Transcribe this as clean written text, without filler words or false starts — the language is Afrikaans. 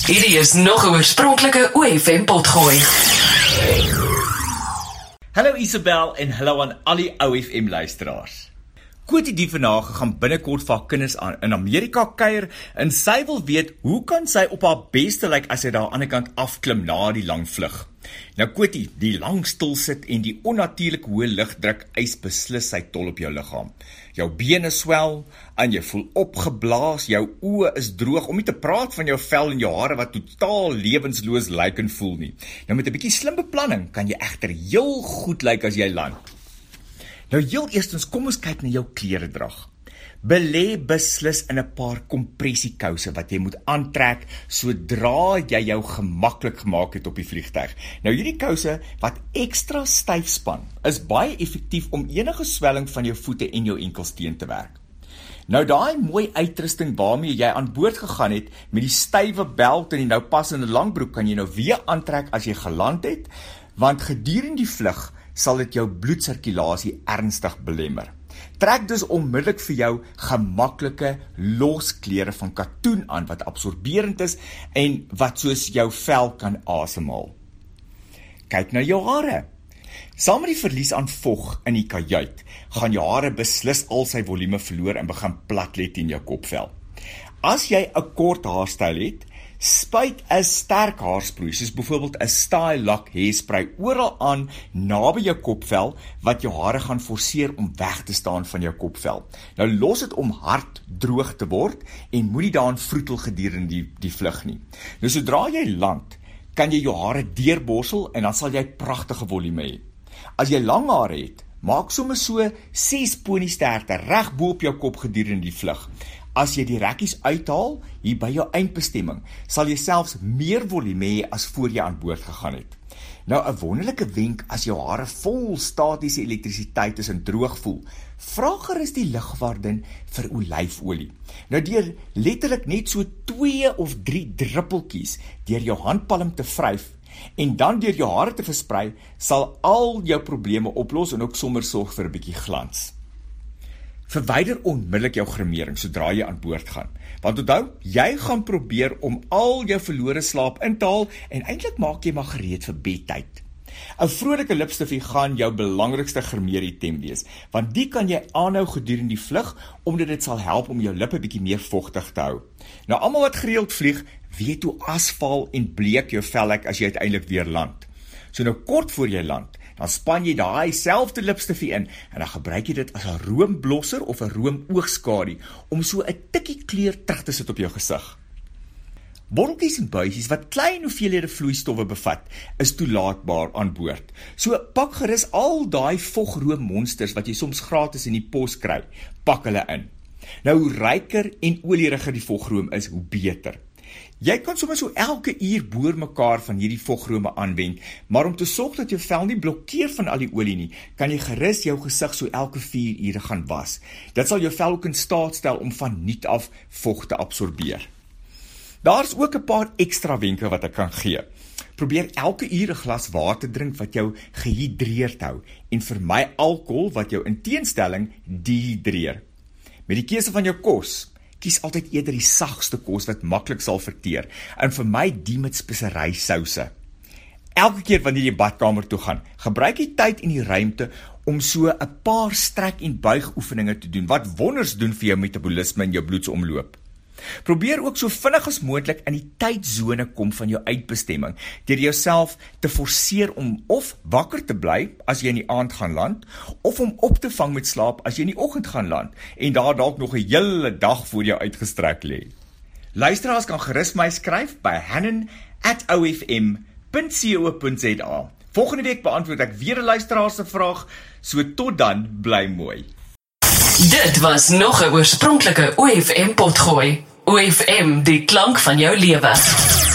Hierdie is nog 'n oorspronklike OFM potgooi. Hallo Isabel en hallo aan al die OFM luisteraars. Koti die vandag gaan binnekort vir haar kinders in Amerika kuier en sy wil weet hoe kan sy op haar beste lyk as sy daar aan die ander kant afklim na die lang vlug. Nou Koti, die lang stil sit en die onnatuurlike hoë lugdruk eis beslis sy tol op jou liggaam. Jou bene swel en jy voel opgeblaas, jou oë is droog, om nie te praat van jou vel en jou hare wat totaal lewensloos lyk en voel nie. Nou met 'n bietjie slim beplanning kan jy egter heel goed lyk as jy land. Nou heel eerstens, kom ons kyk na jou kleredrag. Belê beslis in 'n paar kompressiekouse wat jy moet aantrek sodra jy jou gemaklik gemaak het op die vliegtuig. Nou hierdie kouse wat ekstra styf span, is baie effektief om enige swelling van jou voete en jou enkels teen te werk. Nou daai mooi uitrusting waarmee jy aan boord gegaan het, met die stywe belt en die nou passende langbroek, kan jy nou weer aantrek as jy geland het, want gedurende die vlug sal dit jou bloedsirkulasie ernstig belemmer. Trek dus onmiddellik vir jou gemaklike losklere van katoen aan wat absorberend is en wat soos jou vel kan asemhaal. Kyk na jou hare. Saam met die verlies aan vog in die kajuit, gaan jou hare beslis al sy volume verloor en begin plat lê teen jou kopvel. As jy 'n kort haarstyl het, spuit 'n sterk haarsproei, soos byvoorbeeld 'n style lock hairspray oral aan naby jou kopvel, wat jou hare gaan forceer om weg te staan van jou kopvel. Nou los dit om hard droog te word en moenie daarin vroetel gedurende die vlug nie. Nou sodra jy land, kan jy jou hare deurborsel en dan sal jy pragtige volume hê. As jy lang hare het, maak sommer so 6 ponysterkte reg bo op jou kop gedurende die vlug. As jy die rekkies uithaal, hier by jou eindbestemming, sal jy selfs meer volume hê as voor jy aan boord gegaan het. Nou 'n wonderlike wenk as jou hare vol statiese elektrisiteit is en droog voel, vra gerus die lugwagdin vir olyfolie. Nou deur letterlik net so 2 of 3 druppeltjies deur jou handpalm te vryf en dan deur jou hare te versprei, sal al jou probleme oplos en ook sommer sorg vir 'n bietjie glans. Verwyder onmiddellik jou gremering sodra jy aan boord gaan. Want onthou, jy gaan probeer om al jou verlore slaap in te haal en eintlik maak jy maar gereed vir bedtyd. 'n Vrolike lipstifie gaan jou belangrikste gremeeritem wees, want die kan jy aanhou gedurende die vlug, omdat dit sal help om jou lippe bietjie meer vochtig te hou. Nou almal wat gereeld vlieg, weet hoe asval en bleek jou vel lyk as jy uiteindelik weer land. So nou kort voor jy land, dan span jy daai selfde lipstifie in en dan gebruik jy dit as 'n roomblosser of 'n roomoogskadu om so 'n tikkie kleur terug te sit op jou gesig. Botteltjies en buisies wat klein hoeveelhede vloeistowwe bevat, is toelaatbaar aan boord. So pak gerus al daai vogroommonsters wat jy soms gratis in die pos kry, pak hulle in. Nou hoe ryker en olieriger die vogroom is, hoe beter. Jy kan sommer so elke uur boor mekaar van hierdie vogrome aanwend, maar om te sorg dat jou vel nie blokkeer van al die olie nie, kan jy gerus jou gesig so elke 4 ure gaan was. Dit sal jou vel ook in staat stel om van nuut af vog te absorbeer. Daar's ook 'n paar ekstra wenke wat ek kan gee. Probeer elke uur 'n glas water drink wat jou gehidreerd hou en vermy alkohol wat jou in teenstelling dehidreer. Met die keuse van jou kos, kies altyd eerder die sagste kos wat maklik sal verteer en vermy die met speserysouse. Elke keer wanneer jy badkamer toe gaan, gebruik die tyd en die ruimte om so 'n paar strek en buig oefeninge te doen wat wonders doen vir jou metabolisme en jou bloedsomloop. Probeer ook so vinnig as moontlik in die tydsone kom van jou uitbestemming, deur jouself te forceer om of wakker te bly as jy in die aand gaan land, of om op te vang met slaap as jy in die oggend gaan land, en daar dalk nog 'n hele dag voor jou uitgestrek lê. Luisteraars kan gerus my skryf by hannon@ofm.co.za. Volgende week beantwoord ek weer 'n luisteraar se vraag, so tot dan, bly mooi. Dit was nog 'n oorspronklike OFM potgooi. OFM, die klank van jou lewe.